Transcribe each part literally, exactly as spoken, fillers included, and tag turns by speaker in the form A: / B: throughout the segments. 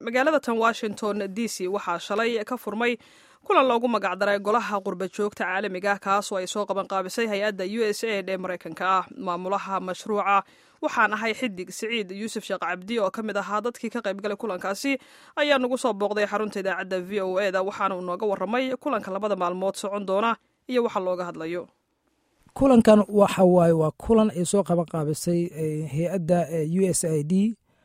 A: magaalada tan washington d c waxaa shalay ka furmay kulan loogu magacdaray golaha qurba joogta caalamiga kaasoo ay soo qaban qaabisay hay-adda u s aid ee maraykanka ah. maamulaha mashruuca waxaan ahay xidig siciid yuusuf sheekh cabdi oo ka mid ahaa dadkii ka qaybgalay kulankaasi ayaa nagu soo booqday xarunta idaacadda v o e da waxaana uu nooga warramay kulanka labada maalmood socon doona iyo waxa looga hadlayo.
B: kulankan waxa waaye waa kulan ay soo qaban qaabisay hay-adda u s i d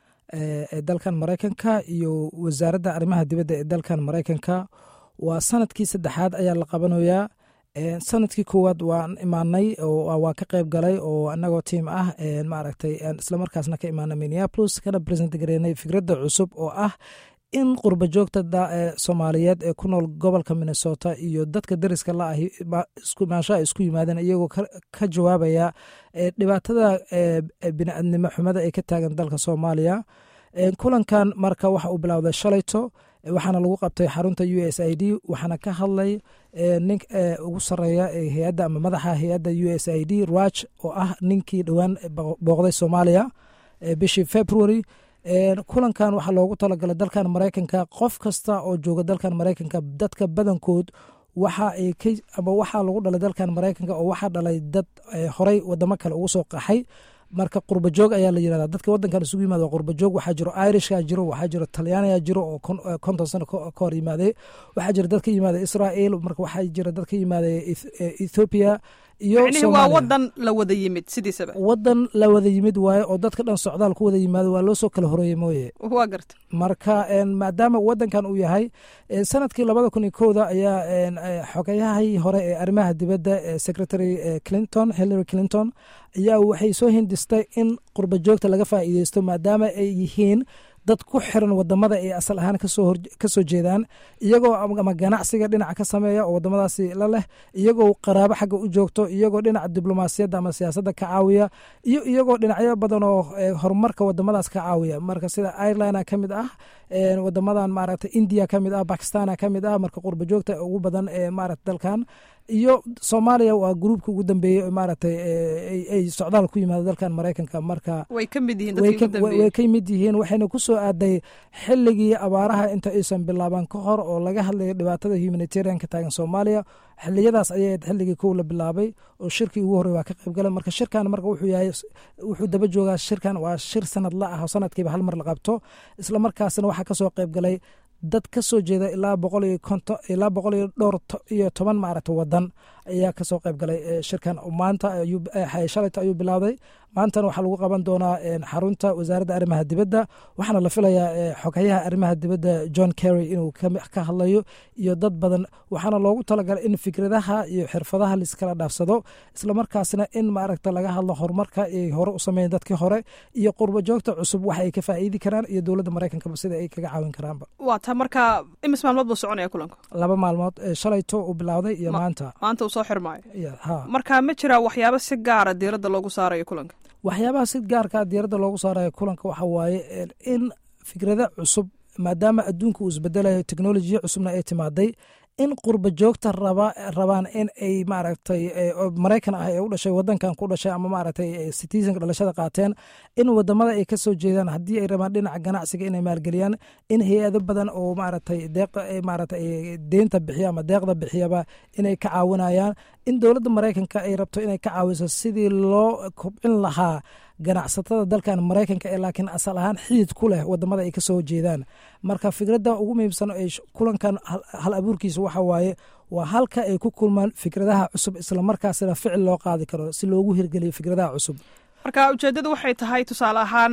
B: ee dalkan maraykanka iyo wasaaradda arrimaha dibadda ee dalkan maraykanka. waa sanadkii saddexaad ayaa la qabanayaa. sanadkii koowaad waan imaanay waa ka qayb galay oo anagoo tiim ah maaragtay islamarkaasna ka imaanay minneapolis kana present gareynay fikradda cusub oo ah in qurba joogta soomaaliyeed ee ku nool gobolka minnesota iyo dadka dariska la ahi maanshaha isku yimaadeen iyagoo ka jawaabaya dhibaatada bini'aadnimo xumada ee ka taagan dalka soomaaliya. kulankan marka waxa uu bilowday shalayto waxaana lagu qabtay xarunta u s i d waxaana ka hadlay nin ugu sareeya hay-adda ama madaxa hay-adda u s i d raj oo ah ninkii dhowaan booqday soomaaliya bishii february. kulankan waxaa loogu talagalay dalkan maraykanka qof kasta oo jooga dalkan maraykanka dadka badankood waxa ay ama waxaa lagu dhalay dalkan maraykanka oo waxaa dhalay dad horey wadamo kale ugu soo qaxay marka qurba joog ayaa la yirahdaa. dadka wadankan isugu yimaada waa qurba joog. waxaa jiro irishka jiro, waxaa jiro talyaaniga jiro oo konton sano ka hor yimaaday, waxaa jira dad ka yimaada israel, marka waxaa jira dad ka yimaada ethiopia iyo
A: Soomaaliya. waa wadan la wada yimid sidiisaba
B: wadan la wada yimid waaye oo dadka dhan socdaal ku wada yimaado waa loo soo kala horeeyey mooye.
A: waa garta
B: marka maadaama wadankan uu yahay sanadkii labada kun iyo kowda ayaa xogayahii hore ee arrimaha dibadda secretary clinton hillary clinton ayaa waxay soo hindistay in qurba joogta laga faa'iideysto maadaama ay yihiin dad ku xiran wadamada ay asal ahaan ka soo jeedaan, iyagoo ama ganacsiga dhinaca ka sameeya oo wadamadaasi la leh, iyagoo qaraabo xagga u joogto, iyagoo dhinaca diblomaasiyadda ama siyaasadda ka caawiya, iyo iyagoo dhinacyo badan oo horumarka wadamadaas ka caawiya. marka sida ireland ka mid ah, wadamadan maaragta india ka mid ah, bakistan ka mid ah, marka qurba joogta ugu badan ee maaragta dalkan. iyo soomaaliya waa gruubka ugu dambeeyey maaragtay ay socdaal ku yimaado dalkan maraykanka. marka
A: way ka mid yihiin dadkii ugu dambeeyey
B: way ka mid yihiin waxayna ku soo aaday xilligii abaaraha inta aysan bilaaban ka hor oo laga hadlayo dhibaatada humanitarian ka taagan soomaaliya. xiliyadaas ayay xilligii kow la bilaabay oo shirkii ugu horey waa ka qayb galay. marka shirkan marka wuxuu yahay wuxuu daba joogaa shirkan waa shir sanad la ah oo sanadkiiba hal mar la qabto. isla markaasna waxaa ka soo qayb galay dad ka soo jeeda ilaa boqol iyo konton ilaa boqol iyo dhowr iyo toban maaragta wadan ayaa ka soo qayb galay shirkan. maanta ayuu shalayta ayuu bilowday. maantana waxaa lagu qaban doonaa xarunta wasaaradda arrimaha dibadda. waxaana la filayaa xogayaha arrimaha dibadda john kerry inuu ka hadlayo iyo dad badan. waxaana loogu talagalay in fikradaha iyo xirfadaha laiskala dhaafsado, islamarkaasna in maaragta laga hadlo horumarka ay hore u sameeyeen dadkii hore iyo qurba joogta cusub waxa ay ka faa'iidi karaan iyo dowladda maraykanka sida ay kaga caawin karaanba.
A: waa taa marka imis maalmood buu soconaya kulanku?
B: laba maalmood, shalayto uu bilowday iyo maanta
A: maanta uu soo xirmaayo.
B: ha
A: marka ma jira waxyaabo si gaara diiradda loogu saarayo kulanka?
B: waxyaabaha si gaarka diiradda loogu saarayo kulanka waxa waaye in fikrada cusub, maadaama adduunka uu isbedelayo, teknolojiya cusubna ay timaaday, in qurba joogta raba rabaan in ay maaragtay maraykan ah ee u dhashay wadankan ku dhashay ama maaragtay citizenka dhalashada qaateen, in wadamada ay ka soo jeedaan haddii ay rabaan dhinaca ganacsiga inay maalgeliyaan, in hay-ado badan oo maaragtay deeqa maaragtay deynta bixiya ama deeqda bixiyaba inay ka caawinayaan, in dowladda maraykanka ay rabto inay ka caawiso sidii loo kobcin lahaa ganacsatada dalkan maraykanka ee laakiin asal ahaan xidid ku leh wadamada ay ka soo jeedaan. marka fikradda ugu muhiimsan ee kulankan hal abuurkiisa waxa waaye waa halka ay ku kulmaan fikradaha cusub islamarkaasina ficil loo qaadi karo si loogu hirgeliyo fikradaha cusub.
A: marka ujeeddadu waxay tahay tusaale ahaan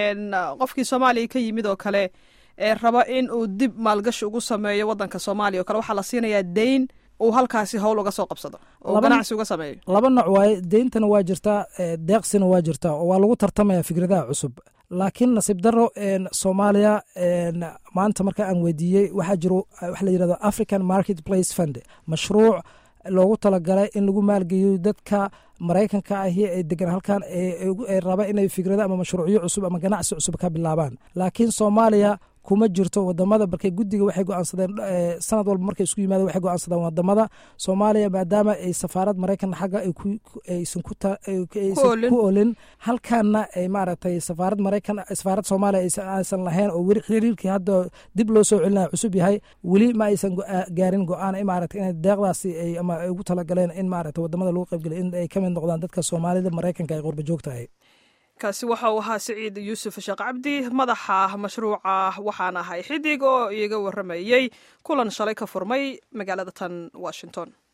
A: qofkii soomaaliya ka yimid oo kale ee raba in uu dib maalgashi ugu sameeyo wadanka soomaaliya oo kale waxaa la siinayaa deyn uu halkaasi howl uga soo qabsado oo ganacsi uga sameeyo.
B: laba nooc waaye, deyntana waa jirtaa, deeqsina waa jirtaa oo waa lagu tartamaya fikradaha cusub. laakiin nasiib daro soomaaliya maanta marka aan weydiiyey waxaa jiro waxa la yirahdo African Marketplace Fund, mashruuc loogu talagalay in lagu maalgeliyo dadka maraykanka ahi ee degan halkan ee raba inay fikrado ama mashruucyo cusub ama ganacsi cusub ka bilaabaan. laakiin soomaaliya kuma jirto wadamada markay guddiga waxay go-aansadeen sanad walba markay isku yimaadeen waxay go-aansadeen wadamada Soomaaliya maadaama ay safaarad Mareykan xagga ay ku aysan ku ku olin halkaana ay maaragtay safaarad Mareykan safaarad Soomaaliya aysan lahayn oo weli xiriirkii hadda dib loo soo celinaa cusub yahay weli ma aysan gaarin go-aan ay maaragtay in deeqdaasi ay ama ay ugu talagaleen in maaragtay wadamada lagu qaybgeliyo in ay ka mid noqdaan dadka Soomaalida Mareykanka ay qurba joogtahay
A: kaasi waxa uu ahaa Siciid Yuusuf Sheekh Cabdi madaxa mashruuca waxaan ahay xidig oo iyaga waramayay kulan shalay ka furmay magaalada tan Washington.